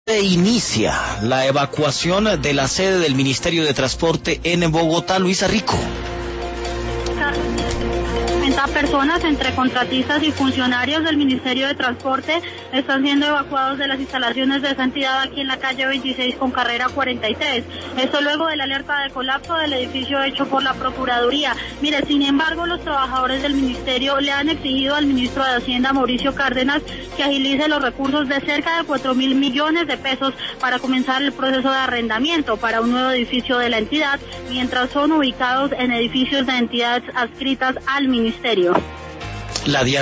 Inicia la evacuación de la sede del Ministerio de Transporte en Bogotá. Luisa Rico. 50 personas entre contratistas y funcionarios del Ministerio de Transporte están siendo evacuados de las instalaciones de esa entidad aquí en la calle 26 con carrera 43. Esto luego de la alerta de colapso del edificio hecho por la Procuraduría. Mire, sin embargo, los trabajadores del ministerio le han exigido al ministro de Hacienda, Mauricio Cárdenas, que agilice los recursos de cerca de 4.000 millones de pesos para comenzar el proceso de arrendamiento para un nuevo edificio de la entidad, mientras son ubicados en edificios de entidades adscritas al ministerio. La